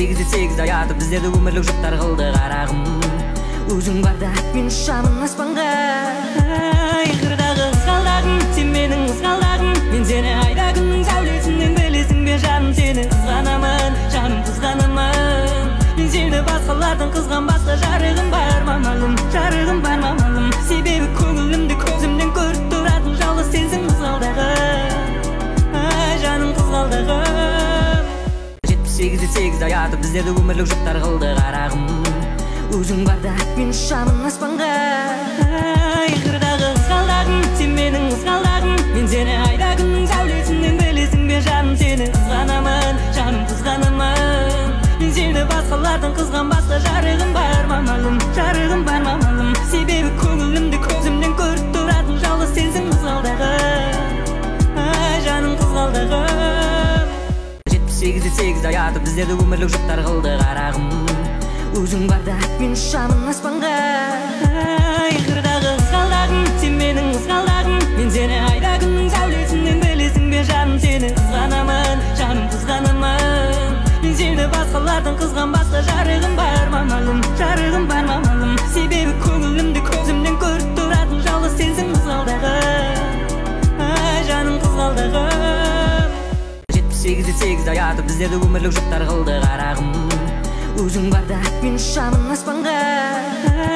8 аяты біздерді өмірлік жұптар қылды қарағым. Өзің барда мен ұшамын аспанға. Қырдағы қызғалдағым, сен менің қызғалдағым. Мен сені айдағының сәулесінен білесің бе жаным, сені қызғанамын, жаным қызғанамын. Мен сені басқалардың қызғанбасқа жарығым бар мамалым, жарығым бар мамалым. Себебі көңілімді көзімнен көріп тұратын жалғыз сенсің қызғалдағым, жаным қызғалдағым. 8 аяты біздерді өмірлік жұптар қылды қарағым. Өзің барда мен ұшамын аспанға. Қырдағы қызғалдағым, сен менің қызғалдағым. Мен сені айдағының сәулесінен білесің бе жаным, сені қызғанамын, жаным қызғанамын. Мен сені басқалардың қызғанбасқа жарығым бар мамалым, жарығым бар мамалым. Себебі көңілімді көзімнен көріп тұратын жалғыз сенсің қызғалдағым, жаным қызғалдағым. 8 аяты біздерді өмірлік жұптар қылды қарағым. Өзің барда мен ұшамын аспанға. Қырдағы қызғалдағым, сен менің қызғалдағым. Мен сені айдағының сәулесінен білесің бе жаным, сені қызғанамын, жаным қызғанамын. Мен сені басқалардың қызғанбасқа жарығым бар мамалым, жарығым бар мамалым. Себебі көңілімді көзімнен көріп тұратын жалғыз сенсің қызғалдағым, жаным қызғалдағым. 8 аяты біздерді өмірлік жұптар қылды қарағым. Өзің барда мен ұшамын аспанға.